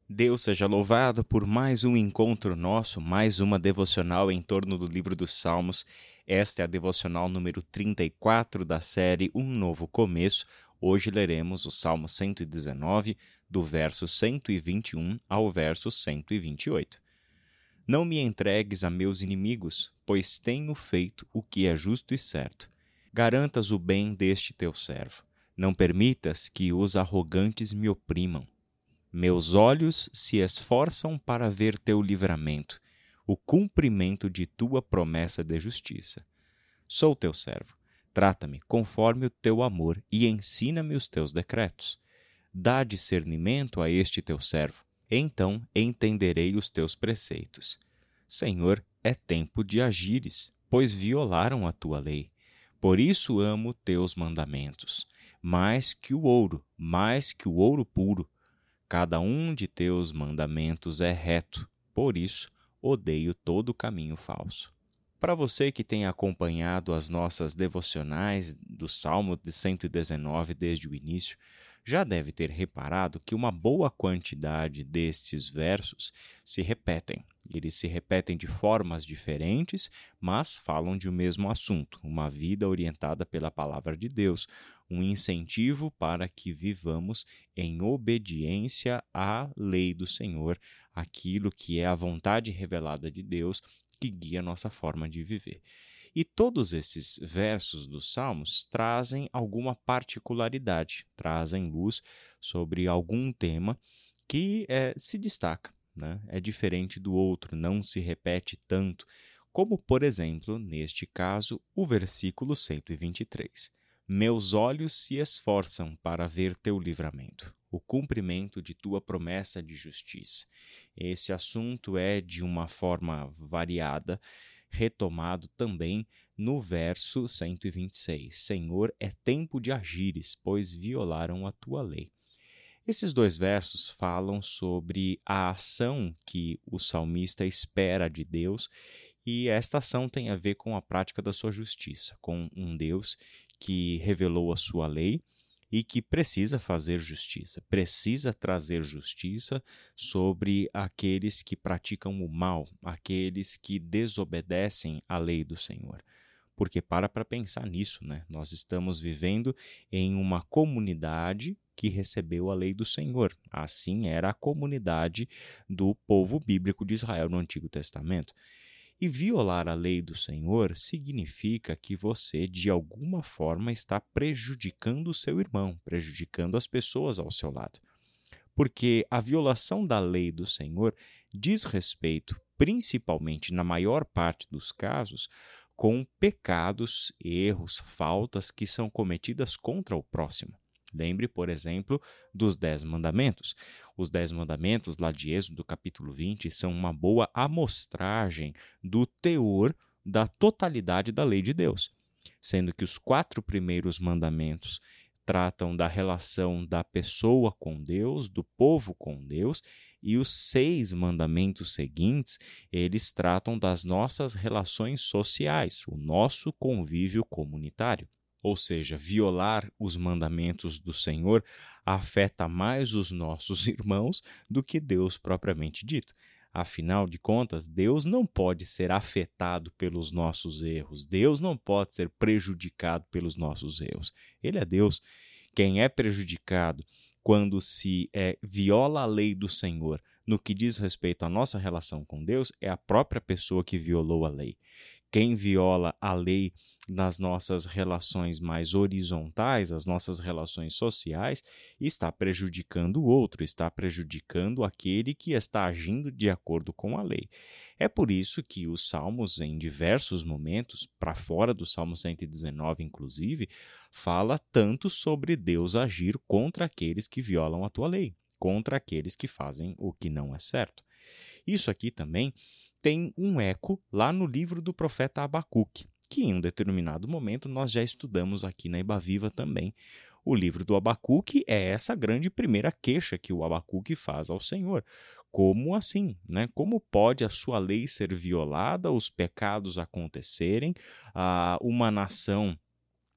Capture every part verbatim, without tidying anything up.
Deus seja louvado por mais um encontro nosso, mais uma devocional em torno do livro dos Salmos. Esta é a devocional número trinta e quatro da série Um Novo Começo. Hoje leremos o Salmo cento e dezenove, do verso cento e vinte e um ao verso cento e vinte e oito. Não me entregues a meus inimigos, pois tenho feito o que é justo e certo. Garantas o bem deste teu servo. Não permitas que os arrogantes me oprimam. Meus olhos se esforçam para ver teu livramento, o cumprimento de tua promessa de justiça. Sou teu servo. Trata-me conforme o teu amor e ensina-me os teus decretos. Dá discernimento a este teu servo. Então entenderei os teus preceitos. Senhor, é tempo de agires, pois violaram a tua lei. Por isso amo teus mandamentos, mais que o ouro, mais que o ouro puro. Cada um de teus mandamentos é reto, por isso odeio todo caminho falso. Para você que tem acompanhado as nossas devocionais do Salmo de cento e dezenove desde o início, já deve ter reparado que uma boa quantidade destes versos se repetem. Eles se repetem de formas diferentes, mas falam de um mesmo assunto, uma vida orientada pela palavra de Deus, um incentivo para que vivamos em obediência à lei do Senhor, aquilo que é a vontade revelada de Deus que guia a nossa forma de viver. E todos esses versos dos Salmos trazem alguma particularidade, trazem luz sobre algum tema que é, se destaca, né? É diferente do outro, não se repete tanto, como, por exemplo, neste caso, o versículo cento e vinte e três. Meus olhos se esforçam para ver teu livramento, o cumprimento de tua promessa de justiça. Esse assunto é, de uma forma variada, retomado também no verso cento e vinte e seis. Senhor, é tempo de agires, pois violaram a tua lei. Esses dois versos falam sobre a ação que o salmista espera de Deus, e esta ação tem a ver com a prática da sua justiça, com um Deus que revelou a sua lei e que precisa fazer justiça, precisa trazer justiça sobre aqueles que praticam o mal, aqueles que desobedecem à lei do Senhor. Porque para para pensar nisso, né? Nós estamos vivendo em uma comunidade que recebeu a lei do Senhor. Assim era a comunidade do povo bíblico de Israel no Antigo Testamento. E violar a lei do Senhor significa que você, de alguma forma, está prejudicando o seu irmão, prejudicando as pessoas ao seu lado. Porque a violação da lei do Senhor diz respeito, principalmente na maior parte dos casos, com pecados, erros, faltas que são cometidas contra o próximo. Lembre, por exemplo, dos Dez Mandamentos. Os Dez Mandamentos, lá de Êxodo, capítulo vinte, são uma boa amostragem do teor da totalidade da lei de Deus, sendo que os quatro primeiros mandamentos tratam da relação da pessoa com Deus, do povo com Deus, e os seis mandamentos seguintes, eles tratam das nossas relações sociais, o nosso convívio comunitário. Ou seja, violar os mandamentos do Senhor afeta mais os nossos irmãos do que Deus propriamente dito. Afinal de contas, Deus não pode ser afetado pelos nossos erros. Deus não pode ser prejudicado pelos nossos erros. Ele é Deus. Quem é prejudicado quando se é, viola a lei do Senhor no que diz respeito à nossa relação com Deus é a própria pessoa que violou a lei. Quem viola a lei nas nossas relações mais horizontais, as nossas relações sociais, está prejudicando o outro, está prejudicando aquele que está agindo de acordo com a lei. É por isso que os Salmos, em diversos momentos, para fora do Salmo cento e dezenove inclusive, fala tanto sobre Deus agir contra aqueles que violam a tua lei, contra aqueles que fazem o que não é certo. Isso aqui também tem um eco lá no livro do profeta Abacuque, que em um determinado momento nós já estudamos aqui na Ibaviva também. O livro do Abacuque é essa grande primeira queixa que o Abacuque faz ao Senhor. Como assim? Né? Como pode a sua lei ser violada, os pecados acontecerem, ah, uma nação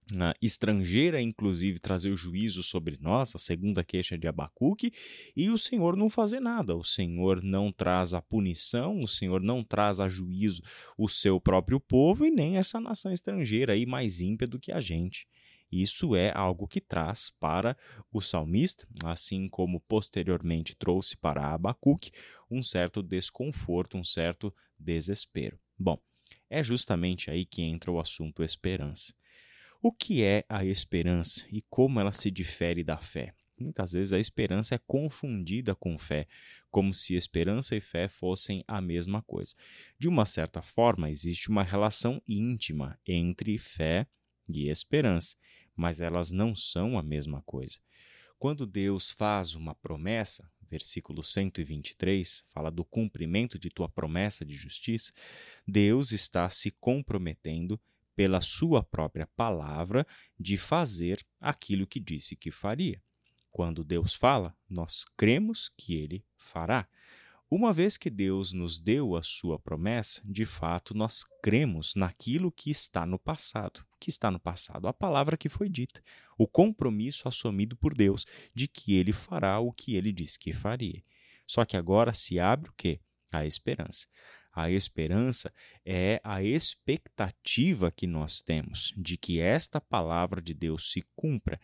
na estrangeira, inclusive, trazer o juízo sobre nós, a segunda queixa de Abacuque, e o Senhor não fazer nada. O Senhor não traz a punição, o Senhor não traz a juízo o seu próprio povo e nem essa nação estrangeira aí mais ímpia do que a gente. Isso é algo que traz para o salmista, assim como posteriormente trouxe para Abacuque, um certo desconforto, um certo desespero. Bom, é justamente aí que entra o assunto esperança. O que é a esperança e como ela se difere da fé? Muitas vezes a esperança é confundida com fé, como se esperança e fé fossem a mesma coisa. De uma certa forma, existe uma relação íntima entre fé e esperança, mas elas não são a mesma coisa. Quando Deus faz uma promessa, versículo cento e vinte e três, fala do cumprimento de tua promessa de justiça, Deus está se comprometendo pela sua própria palavra de fazer aquilo que disse que faria. Quando Deus fala, nós cremos que ele fará. Uma vez que Deus nos deu a sua promessa, de fato nós cremos naquilo que está no passado. O que está no passado? A palavra que foi dita, o compromisso assumido por Deus de que ele fará o que ele disse que faria. Só que agora se abre o quê? A esperança. A esperança é a expectativa que nós temos de que esta palavra de Deus se cumpra,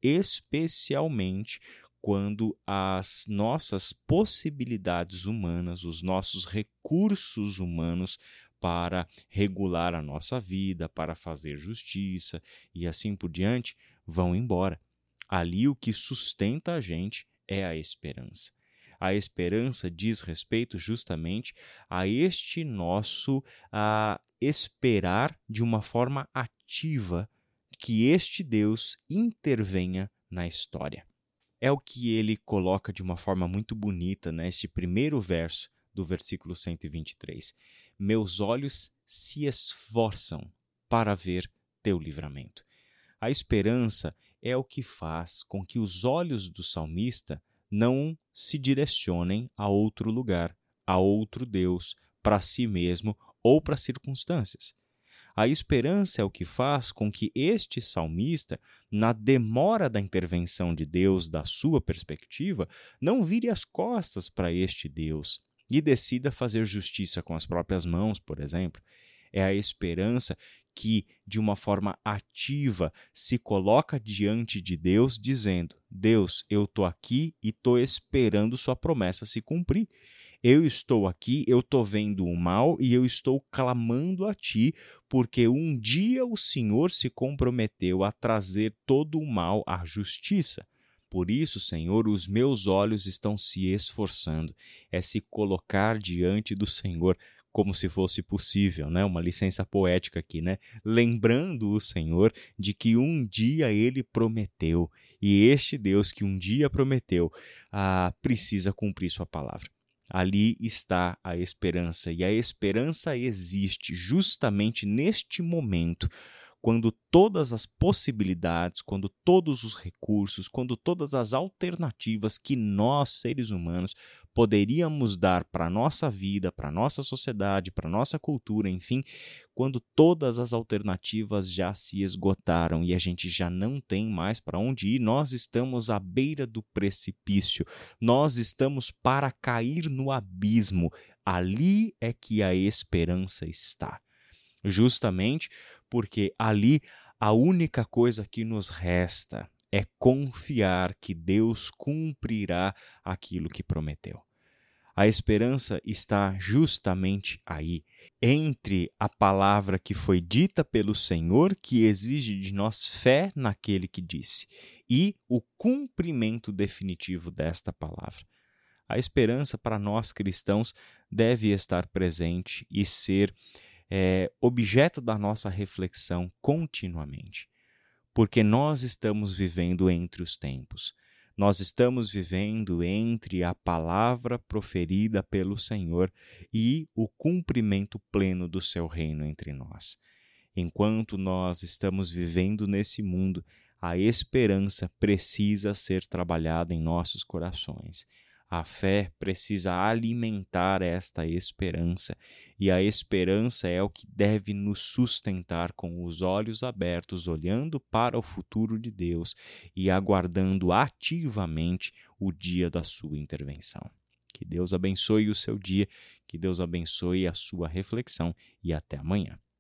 especialmente quando as nossas possibilidades humanas, os nossos recursos humanos para regular a nossa vida, para fazer justiça e assim por diante, vão embora. Ali o que sustenta a gente é a esperança. A esperança diz respeito justamente a este nosso a esperar de uma forma ativa que este Deus intervenha na história. É o que ele coloca de uma forma muito bonita neste primeiro verso do versículo cento e vinte e três. Meus olhos se esforçam para ver teu livramento. A esperança é o que faz com que os olhos do salmista não se direcionem a outro lugar, a outro Deus, para si mesmo ou para circunstâncias. A esperança é o que faz com que este salmista, na demora da intervenção de Deus, da sua perspectiva, não vire as costas para este Deus e decida fazer justiça com as próprias mãos, por exemplo. É a esperança que, de uma forma ativa, se coloca diante de Deus, dizendo: Deus, eu estou aqui e estou esperando sua promessa se cumprir. Eu estou aqui, eu estou vendo o mal e eu estou clamando a Ti, porque um dia o Senhor se comprometeu a trazer todo o mal à justiça. Por isso, Senhor, os meus olhos estão se esforçando. É se colocar diante do Senhor como se fosse possível, né? Uma licença poética aqui, né? Lembrando o Senhor de que um dia Ele prometeu, e este Deus que um dia prometeu ah, precisa cumprir sua palavra. Ali está a esperança, e a esperança existe justamente neste momento, quando todas as possibilidades, quando todos os recursos, quando todas as alternativas que nós, seres humanos, poderíamos dar para a nossa vida, para a nossa sociedade, para a nossa cultura, enfim, quando todas as alternativas já se esgotaram e a gente já não tem mais para onde ir, nós estamos à beira do precipício, nós estamos para cair no abismo. Ali é que a esperança está. Justamente porque ali a única coisa que nos resta é confiar que Deus cumprirá aquilo que prometeu. A esperança está justamente aí, entre a palavra que foi dita pelo Senhor, que exige de nós fé naquele que disse, e o cumprimento definitivo desta palavra. A esperança para nós cristãos deve estar presente e ser É, objeto da nossa reflexão continuamente, porque nós estamos vivendo entre os tempos, nós estamos vivendo entre a palavra proferida pelo Senhor e o cumprimento pleno do seu reino entre nós. Enquanto nós estamos vivendo nesse mundo, a esperança precisa ser trabalhada em nossos corações. A fé precisa alimentar esta esperança, e a esperança é o que deve nos sustentar com os olhos abertos, olhando para o futuro de Deus e aguardando ativamente o dia da sua intervenção. Que Deus abençoe o seu dia, que Deus abençoe a sua reflexão e até amanhã.